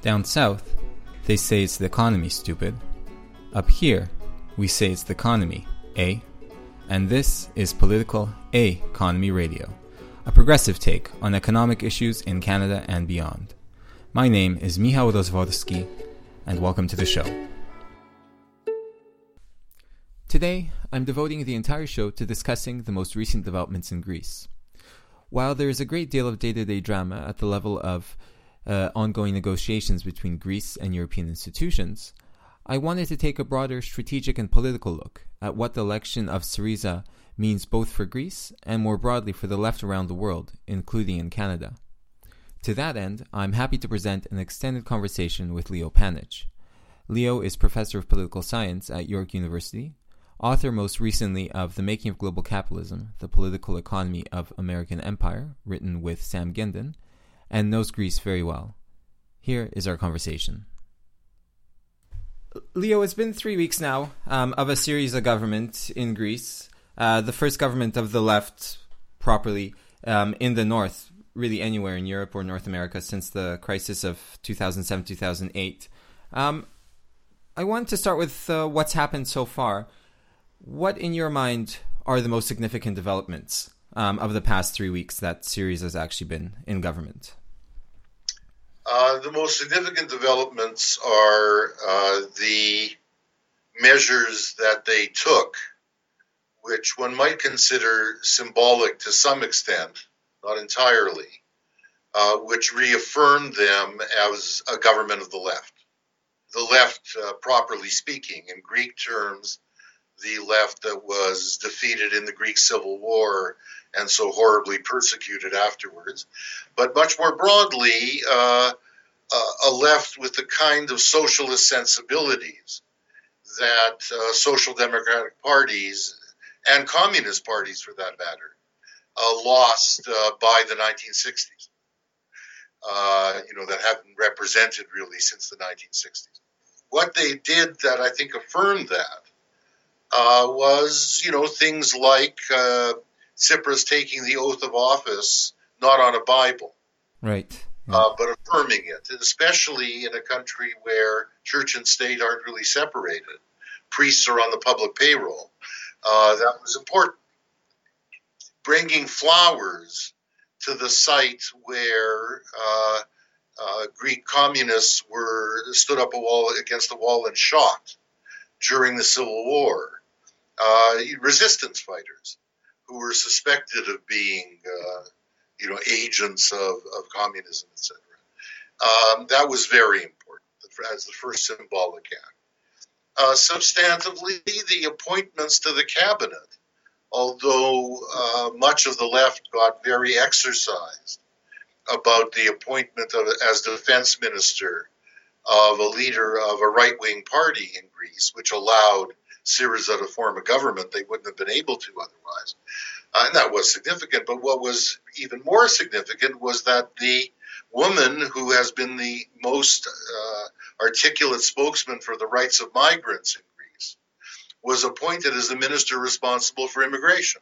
Down south, they say it's the economy, stupid. Up here, we say it's the economy, eh? And this is Political A-Economy Radio, a progressive take on economic issues in Canada and beyond. My name is Michał Rozworski, and welcome to the show. Today, I'm devoting the entire show to discussing the most recent developments in Greece. While there is a great deal of day-to-day drama at the level of ongoing negotiations between Greece and European institutions, I wanted to take a broader strategic and political look at what the election of Syriza means both for Greece and more broadly for the left around the world, including in Canada. To that end, I'm happy to present an extended conversation with Leo Panitch. Leo is Professor of Political Science at York University, author most recently of The Making of Global Capitalism, The Political Economy of American Empire, written with Sam Gendon, and knows Greece very well. Here is our conversation. Leo, it's been 3 weeks now of a Syriza government in Greece, the first government of the left properly in the north, really anywhere in Europe or North America since the crisis of 2007-2008. I want to start with what's happened so far. What, in your mind, are the most significant developments of the past 3 weeks that Syriza has actually been in government? The most significant developments are the measures that they took, which one might consider symbolic to some extent, not entirely, which reaffirmed them as a government of the left. The left, properly speaking, in Greek terms, the left that was defeated in the Greek Civil War and so horribly persecuted afterwards, but much more broadly, a left with the kind of socialist sensibilities that social democratic parties and communist parties, for that matter, lost by the 1960s. That haven't been represented really since the 1960s. What they did that I think affirmed that was, things like Tsipras taking the oath of office not on a Bible, right? But affirming it, especially in a country where church and state aren't really separated. Priests are on the public payroll. That was important. Bringing flowers to the site where Greek communists stood up against a wall and shot during the Civil War. Resistance fighters who were suspected of being, agents of communism, etc. That was very important as the first symbolic act. Substantively, the appointments to the cabinet, although much of the left got very exercised about the appointment as defense minister of a leader of a right-wing party in Greece, which allowed Syriza to form a government they wouldn't have been able to otherwise. And that was significant. But what was even more significant was that the woman who has been the most articulate spokesman for the rights of migrants in Greece was appointed as the minister responsible for immigration.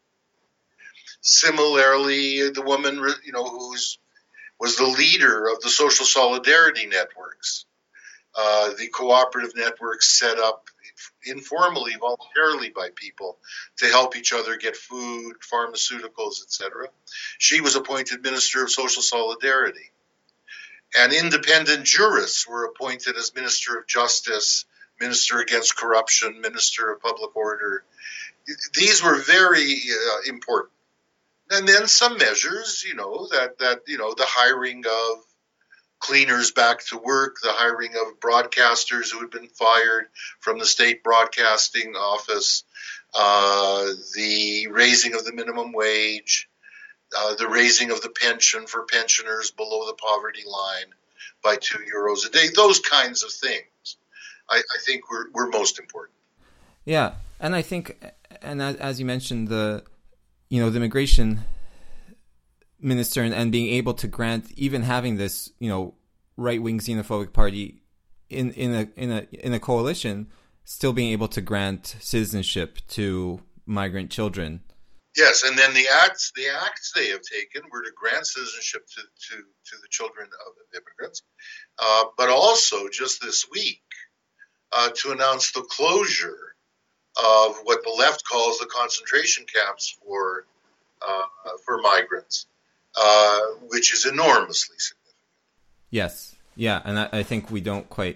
Similarly, the woman, who was the leader of the social solidarity networks, the cooperative networks set up informally, voluntarily by people to help each other get food, pharmaceuticals, etc. She was appointed Minister of Social Solidarity. And independent jurists were appointed as Minister of Justice, Minister Against Corruption, Minister of Public Order. These were very important. And then some measures, the hiring of cleaners back to work, the hiring of broadcasters who had been fired from the state broadcasting office, the raising of the minimum wage, the raising of the pension for pensioners below the poverty line by €2 a day. Those kinds of things, I think, were most important. Yeah, and I think, and as you mentioned, the immigration minister and being able to grant, even having this, right-wing xenophobic party in a coalition, still being able to grant citizenship to migrant children Yes, and then the acts they have taken were to grant citizenship to the children of immigrants, but also just this week to announce the closure of what the left calls the concentration camps for migrants, which is enormously significant. Yes, yeah, and I think we don't quite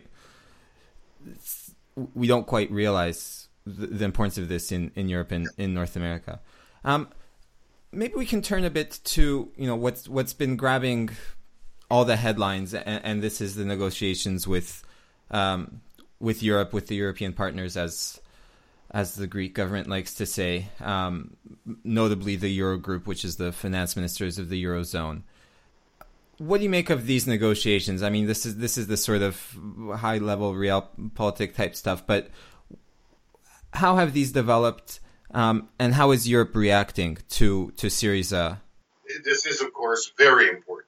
realize the importance of this in Europe and in North America. Maybe we can turn a bit to what's been grabbing all the headlines, and this is the negotiations with Europe, with the European partners, as the Greek government likes to say, notably the Eurogroup, which is the finance ministers of the Eurozone. What do you make of these negotiations? I mean, this is the sort of high level realpolitik type stuff, but how have these developed, and how is Europe reacting to Syriza? This is, of course, very important.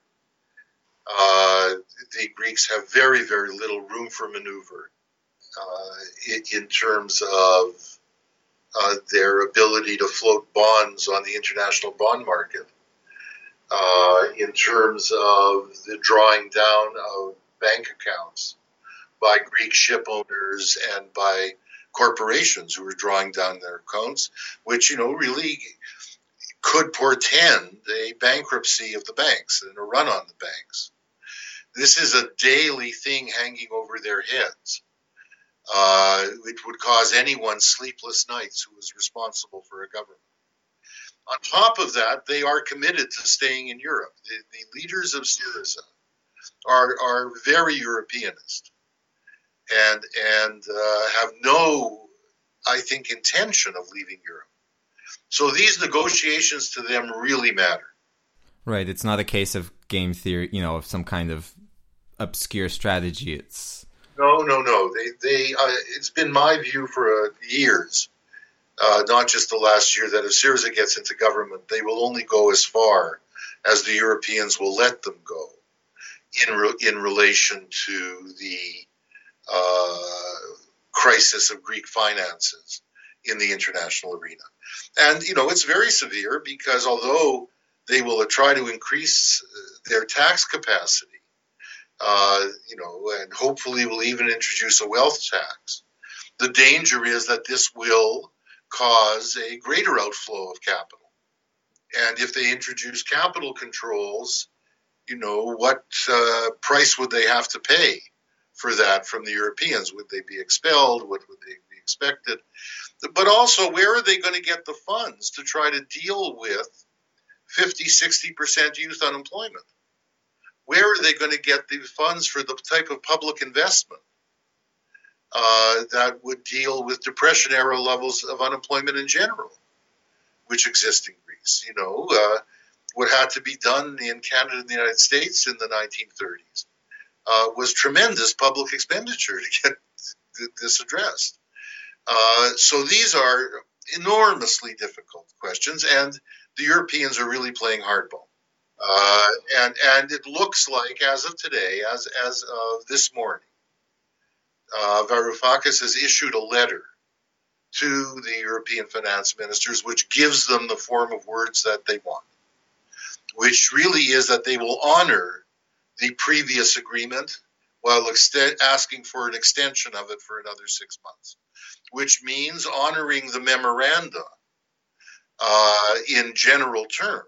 The Greeks have very, very little room for maneuver in terms of their ability to float bonds on the international bond market, in terms of the drawing down of bank accounts by Greek ship owners and by corporations who are drawing down their accounts, which really could portend a bankruptcy of the banks and a run on the banks. This is a daily thing hanging over their heads. It would cause anyone sleepless nights who is responsible for a government. On top of that, they are committed to staying in Europe. The leaders of Syriza are very Europeanist and have no, I think, intention of leaving Europe. So these negotiations to them really matter. Right. It's not a case of game theory, of some kind of obscure strategy. It's No. It's been my view for years, not just the last year, that if Syriza gets into government, they will only go as far as the Europeans will let them go in relation to the crisis of Greek finances in the international arena. And, it's very severe because although they will try to increase their tax capacity, and hopefully will even introduce a wealth tax, the danger is that this will cause a greater outflow of capital. And if they introduce capital controls, what price would they have to pay for that from the Europeans? Would they be expelled? What would they be expected? But also, where are they going to get the funds to try to deal with 50-60% youth unemployment? Where are they going to get the funds for the type of public investment that would deal with depression-era levels of unemployment in general, which exist in Greece? What had to be done in Canada and the United States in the 1930s was tremendous public expenditure to get this addressed. So these are enormously difficult questions, and the Europeans are really playing hardball. And it looks like, as of today, as of this morning, Varoufakis has issued a letter to the European finance ministers, which gives them the form of words that they want, which really is that they will honor the previous agreement while asking for an extension of it for another 6 months, which means honoring the memoranda in general terms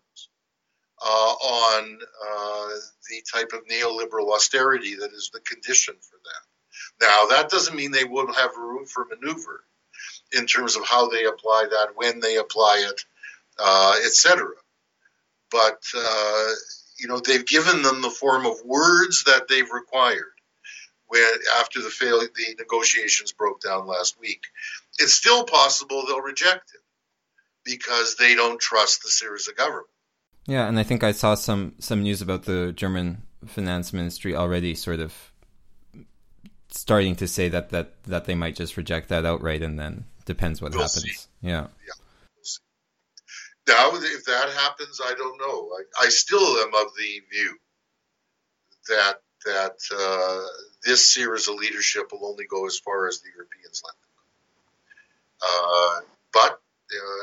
on the type of neoliberal austerity that is the condition for that. Now, that doesn't mean they won't have room for maneuver in terms of how they apply that, when they apply it, etc. But, they've given them the form of words that they've required after the negotiations broke down last week. It's still possible they'll reject it because they don't trust the Syriza government. Yeah, and I think I saw some news about the German finance ministry already sort of starting to say that they might just reject that outright, and then depends what happens. See. Yeah. We'll see. Now, if that happens, I don't know. I still am of the view that this Syriza leadership will only go as far as the Europeans let them go. But the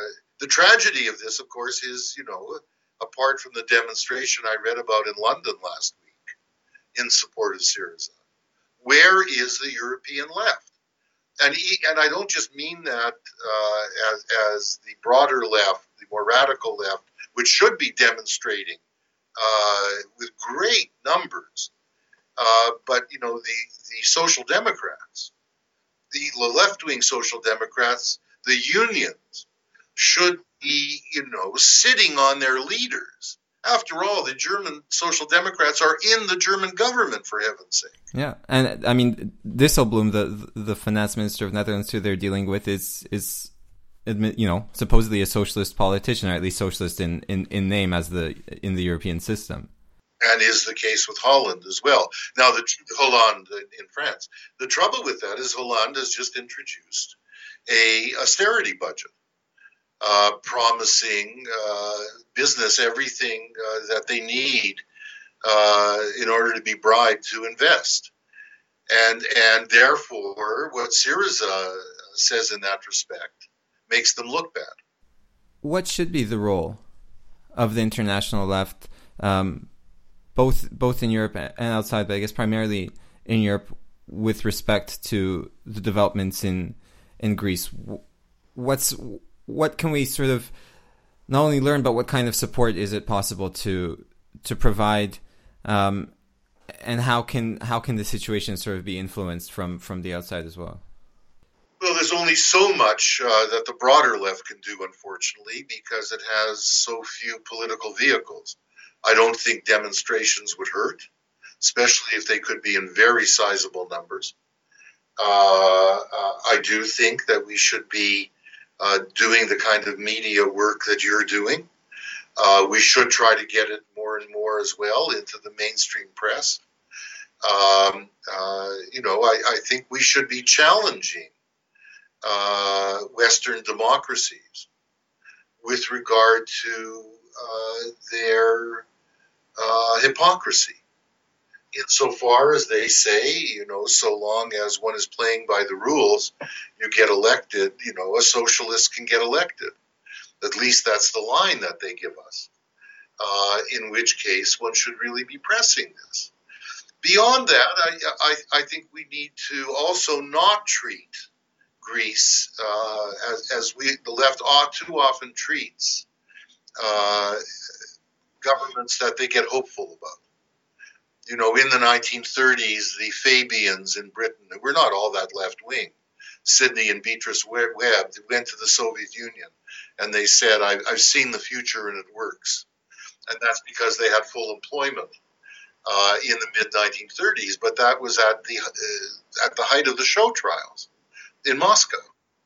The tragedy of this, of course, is, apart from the demonstration I read about in London last week in support of Syriza, where is the European left? And I don't just mean that as the broader left, the more radical left, which should be demonstrating with great numbers. But, the Social Democrats, the left-wing Social Democrats, the unions should be, sitting on their leaders. After all, the German Social Democrats are in the German government, for heaven's sake. Yeah, and I mean, Dijsselbloem, the finance minister of Netherlands, who they're dealing with, is supposedly a socialist politician, or at least socialist in name, as in the European system. And is the case with Holland as well. Now, Hollande in France. The trouble with that is Hollande has just introduced a austerity budget, promising business everything that they need in order to be bribed to invest. And therefore, what Syriza says in that respect makes them look bad. What should be the role of the international left, both in Europe and outside, but I guess primarily in Europe, with respect to the developments in Greece? What can we sort of not only learn, but what kind of support is it possible to provide, and how can the situation sort of be influenced from the outside as well? Well, there's only so much that the broader left can do, unfortunately, because it has so few political vehicles. I don't think demonstrations would hurt, especially if they could be in very sizable numbers. I do think that we should be doing the kind of media work that you're doing. We should try to get it more and more as well into the mainstream press. I think we should be challenging Western democracies with regard to their hypocrisy. Insofar as they say, so long as one is playing by the rules, you get elected, a socialist can get elected. At least that's the line that they give us, in which case one should really be pressing this. Beyond that, I think we need to also not treat Greece as the left too often treats governments that they get hopeful about. In the 1930s, the Fabians in Britain, who were not all that left-wing, Sidney and Beatrice Webb, went to the Soviet Union, and they said, I've seen the future and it works. And that's because they had full employment in the mid-1930s, but that was at the height of the show trials in Moscow.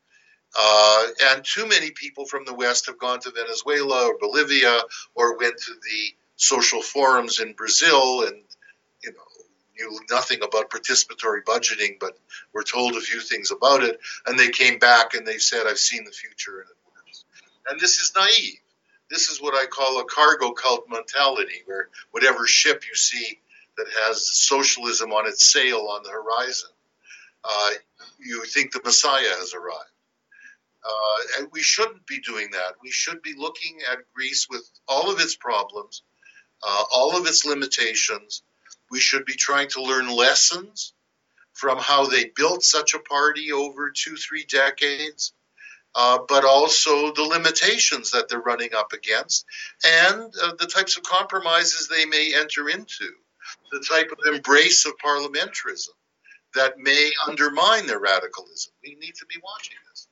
And too many people from the West have gone to Venezuela or Bolivia or went to the social forums in Brazil and knew nothing about participatory budgeting, but were told a few things about it. And they came back and they said, I've seen the future and it works. And this is naive. This is what I call a cargo cult mentality, where whatever ship you see that has socialism on its sail on the horizon, you think the Messiah has arrived. And we shouldn't be doing that. We should be looking at Greece with all of its problems, all of its limitations. We should be trying to learn lessons from how they built such a party over 2-3 decades, but also the limitations that they're running up against and the types of compromises they may enter into, the type of embrace of parliamentarism that may undermine their radicalism. We need to be watching this.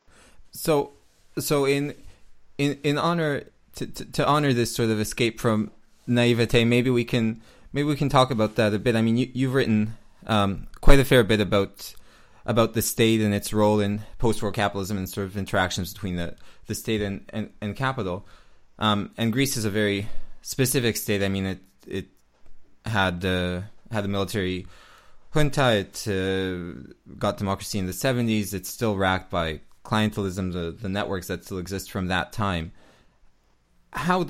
So in honor to honor this sort of escape from naivete, maybe we can talk about that a bit. I mean, you've written quite a fair bit about the state and its role in post-war capitalism and sort of interactions between the state and capital. And Greece is a very specific state. I mean, it had a military junta. It got democracy in the 70s. It's still racked by clientelism, the networks that still exist from that time. How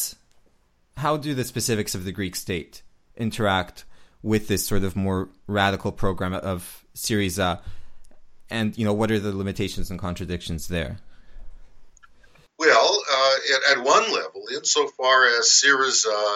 do the specifics of the Greek state interact with this sort of more radical program of Syriza, and what are the limitations and contradictions there? Well, at one level, insofar as Syriza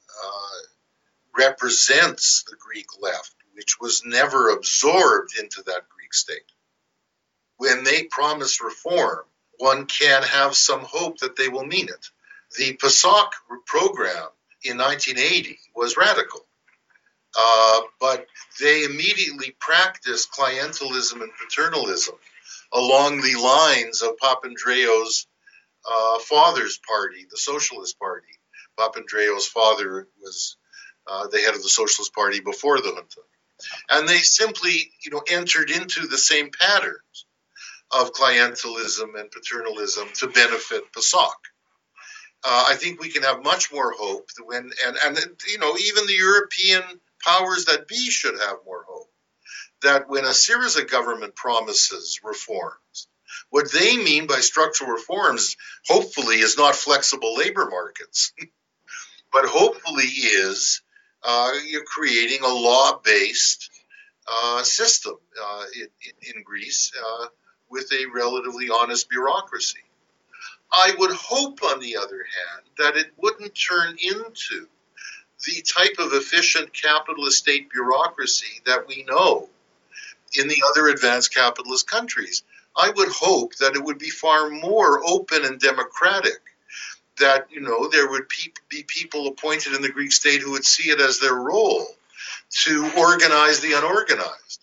represents the Greek left, which was never absorbed into that Greek state. When they promise reform, one can have some hope that they will mean it. The PASOK program in 1980 was radical, but they immediately practiced clientelism and paternalism along the lines of Papandreou's father's party, the Socialist Party. Papandreou's father was the head of the Socialist Party before the junta. And they simply, entered into the same patterns of clientelism and paternalism to benefit PASOK. I think we can have much more hope when, and even the European powers that be should have more hope, that when a Syriza government promises reforms, what they mean by structural reforms, hopefully, is not flexible labor markets, but hopefully is you're creating a law-based system in Greece with a relatively honest bureaucracy. I would hope, on the other hand, that it wouldn't turn into the type of efficient capitalist state bureaucracy that we know in the other advanced capitalist countries. I would hope that it would be far more open and democratic, that, there would be people appointed in the Greek state who would see it as their role to organize the unorganized,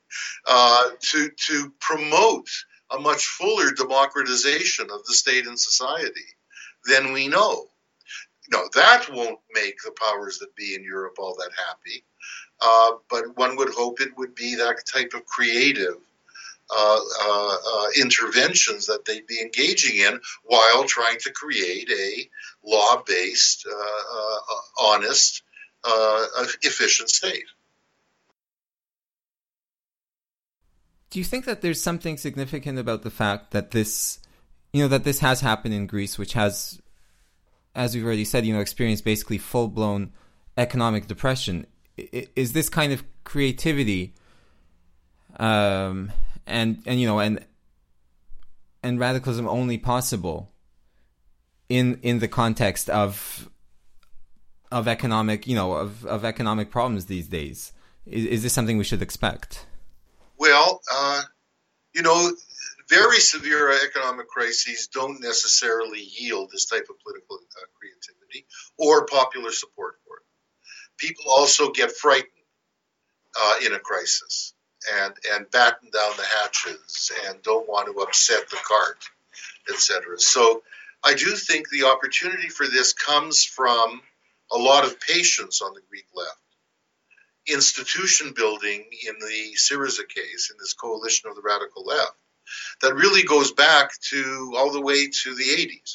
to promote a much fuller democratization of the state and society than we know. That won't make the powers that be in Europe all that happy, but one would hope it would be that type of creative interventions that they'd be engaging in while trying to create a law-based, honest, efficient state. Do you think that there's something significant about the fact that this has happened in Greece, which has, as we've already said, experienced basically full-blown economic depression? Is this kind of creativity and radicalism only possible in the context of economic of economic problems these days? Is this something we should expect? Well, very severe economic crises don't necessarily yield this type of political creativity or popular support for it. People also get frightened in a crisis and batten down the hatches and don't want to upset the cart, etc. So I do think the opportunity for this comes from a lot of patience on the Greek left. Institution building in the Syriza case, in this coalition of the radical left, that really goes back to all the way to the 80s,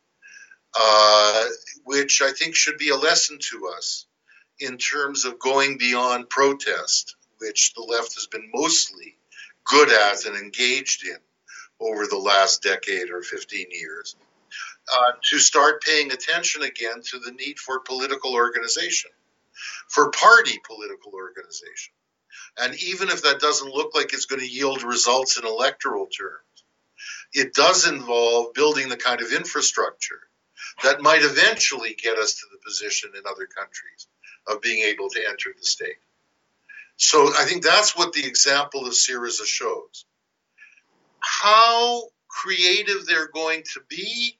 which I think should be a lesson to us in terms of going beyond protest, which the left has been mostly good at and engaged in over the last decade or 15 years, to start paying attention again to the need for political organization, for party political organization. And even if that doesn't look like it's going to yield results in electoral terms, it does involve building the kind of infrastructure that might eventually get us to the position in other countries of being able to enter the state. So I think that's what the example of Syriza shows. How creative they're going to be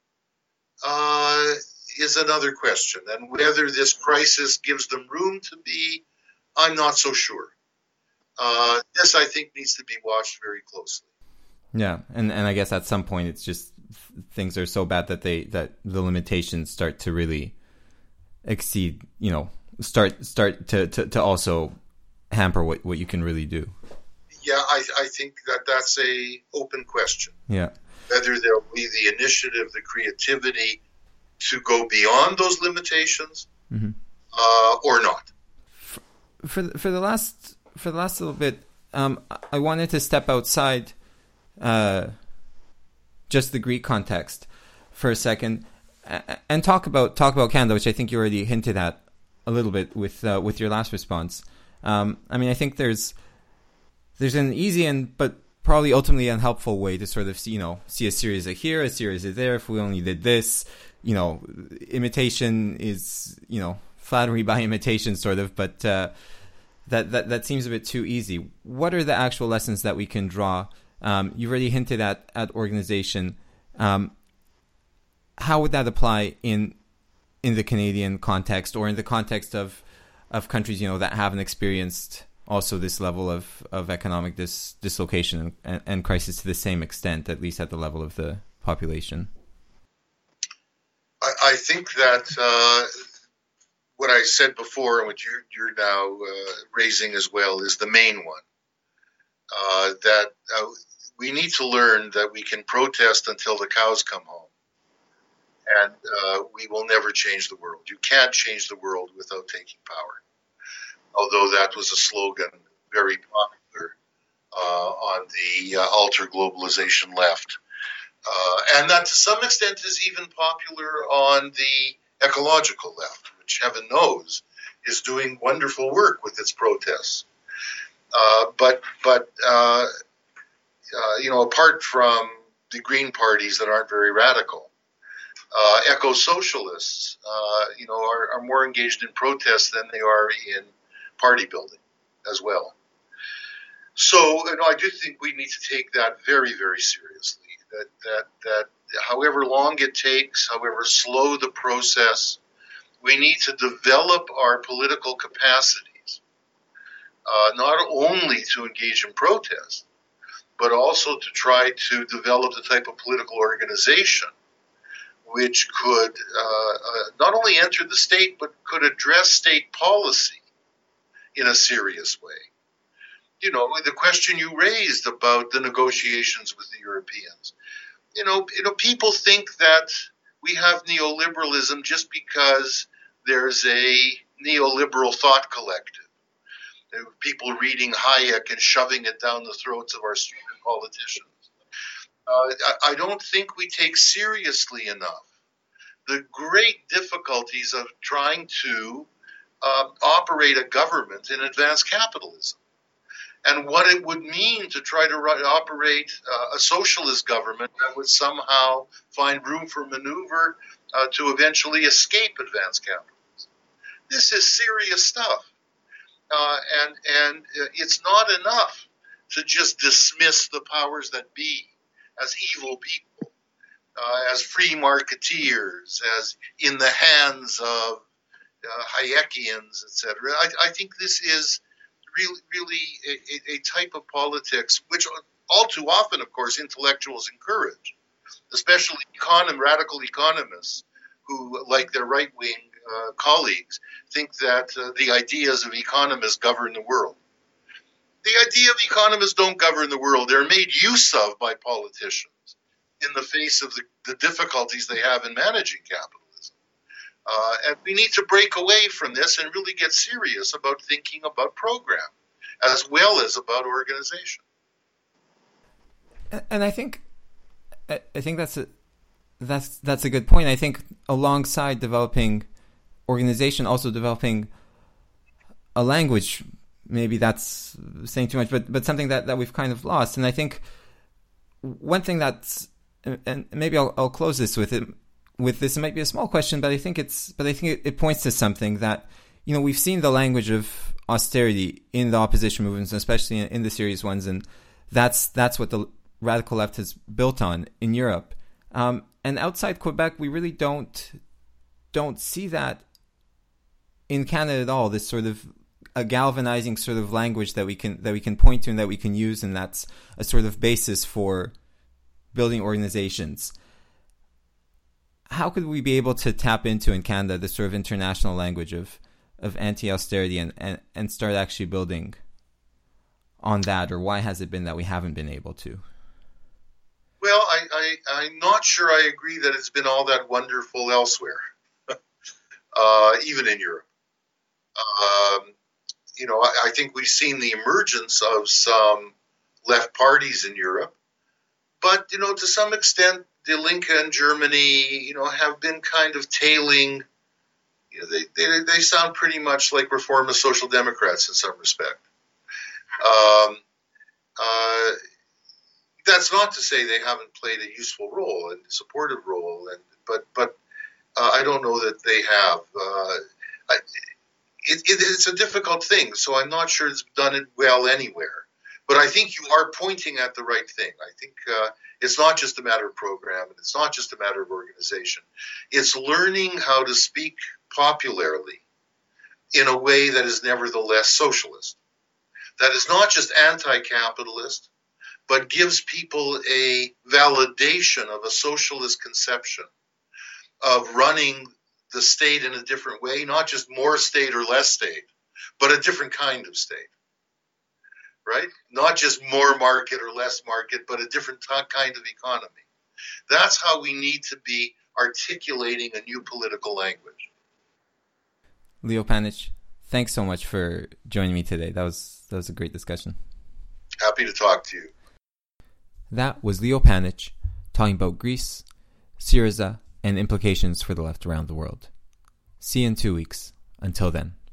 is another question. And whether this crisis gives them room to be, I'm not so sure. This, I think, needs to be watched very closely. Yeah, and I guess at some point it's just things are so bad that the limitations start to really exceed, start to also hamper what you can really do. Yeah, I think that's a open question. Yeah. Whether there'll be the initiative, the creativity to go beyond those limitations, or not. For the last little bit, I wanted to step outside just the Greek context for a second and talk about Canada, which I think you already hinted at a little bit with your last response. I think there's an easy but probably ultimately unhelpful way to sort of see a Syriza here, a Syriza there. If we only did this, imitation is flattery by imitation, sort of. But that seems a bit too easy. What are the actual lessons that we can draw? You've already hinted at organization. How would that apply in the Canadian context, or in the context of countries that haven't experienced also this level of economic dislocation and crisis to the same extent, at least at the level of the population? I think that what I said before, and what you're now raising as well, is the main one. That we need to learn that we can protest until the cows come home, and we will never change the world. You can't change the world without taking power. Although that was a slogan very popular on the ultra-globalization left. And that to some extent is even popular on the ecological left, which heaven knows is doing wonderful work with its protests. But apart from the Green parties that aren't very radical, eco-socialists, are more engaged in protests than they are in party building as well. So, I do think we need to take that very, very seriously. That however long it takes, however slow the process, we need to develop our political capacities, not only to engage in protest, but also to try to develop the type of political organization which could not only enter the state, but could address state policy in a serious way. The question you raised about the negotiations with the Europeans. People think that we have neoliberalism just because there's a neoliberal thought collective. People reading Hayek and shoving it down the throats of our stupid politicians. I don't think we take seriously enough the great difficulties of trying to operate a government in advanced capitalism, and what it would mean to try to operate a socialist government that would somehow find room for maneuver to eventually escape advanced capitalism. This is serious stuff, and it's not enough to just dismiss the powers that be as evil people, as free marketeers, as in the hands of Hayekians, etc. I think this is really a type of politics which all too often, of course, intellectuals encourage, especially radical economists who, like their right-wing colleagues, think that the ideas of economists govern the world. The idea of economists don't govern the world. They're made use of by politicians in the face of the difficulties they have in managing capitalism. And we need to break away from this and really get serious about thinking about program as well as about organization. And I think that's a good point. I think alongside developing organization, also developing a language. Maybe that's saying too much, but something that we've kind of lost. And I think one thing that's, and maybe I'll close this with it. With this, it might be a small question, but I think it points to something that we've seen the language of austerity in the opposition movements, especially in the serious ones, and that's what the radical left has built on in Europe. And outside Quebec, we really don't see that in Canada at all. This sort of a galvanizing sort of language that we can point to and that we can use, and that's a sort of basis for building organizations. How could we be able to tap into in Canada the sort of international language of anti-austerity and start actually building on that, or why has it been that we haven't been able to? Well, I'm not sure I agree that it's been all that wonderful elsewhere, even in Europe. I think we've seen the emergence of some left parties in Europe, but to some extent, the Linke in Germany, have been kind of tailing. They sound pretty much like reformist social democrats in some respect. That's not to say they haven't played a useful role and supportive role, but I don't know that they have. It's a difficult thing, so I'm not sure it's done it well anywhere. But I think you are pointing at the right thing. I think it's not just a matter of program, and it's not just a matter of organization. It's learning how to speak popularly in a way that is nevertheless socialist, that is not just anti-capitalist, but gives people a validation of a socialist conception of running the state in a different way, not just more state or less state, but a different kind of state, right? Not just more market or less market, but a different kind of economy. That's how we need to be articulating a new political language. Leo Panitch, thanks so much for joining me today. That was a great discussion. Happy to talk to you. That was Leo Panitch talking about Greece, Syriza, and implications for the left around the world. See you in 2 weeks. Until then.